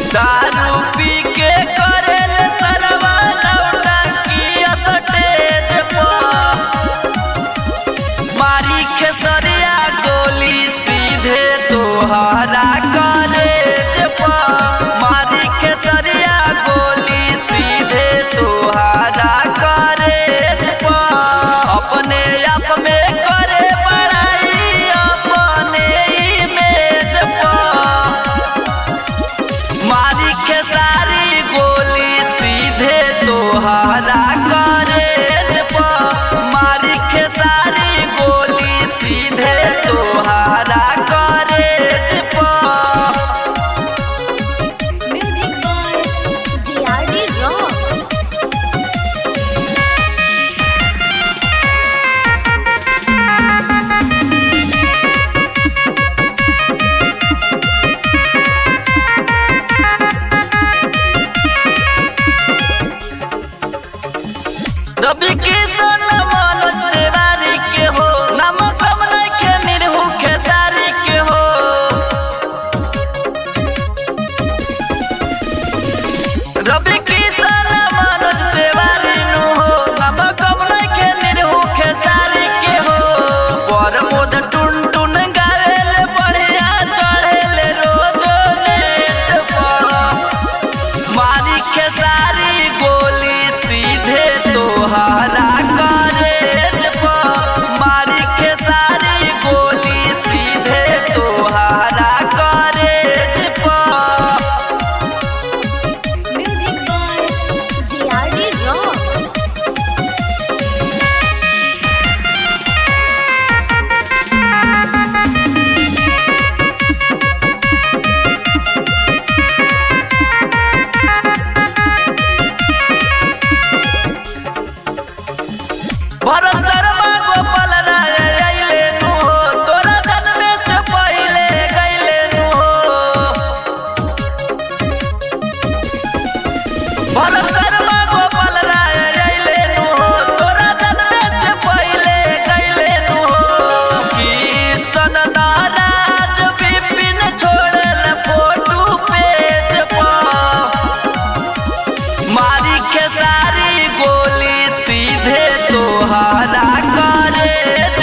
दारू पी के करेल सरवा नौटंकी स्टेज पर मारी खेसरिया गोली सीधे तोहरा कॉलेज पर मारी खेसरिया गोली सीधे तोहरा कॉलेज पर अपने आप में करे बड़ाई अपने इमेज पर मारी खेसारी गोली सीधे तोहरा कॉलेज पर मारी खेसारी गोली सीधे तोहरा कॉलेज पर। Music by GRD rock. Ravi Kishan Manoj Tiwari के हो नाम कमल के निरहु खेसारी के हो रवि किशन मनोज तिवारी नु हो नाम कमल के निरहु खेसारी के हो प्रमोद टुन टुन गावेल बढ़िया चढ़ेल रोज नेट पर मारी खेसारी गोली सीधे तोहरा कॉलेज पर मारी खेसारी गोली सीधे तोहरा कॉलेज पर। Music by GRD rock. Bharat Sharma Gopal Rai अइले नु हो तोरा जन्म से पहिले गइले नु हो भरत शर्मा गोपाल राय अइले नु हो तोरा जन्म से पहिले गइले नु हो किशन नाराज विपिन छोड़ल फोटो पेज पर मारी खेसारी गोली सीधे तोहरा कॉलेज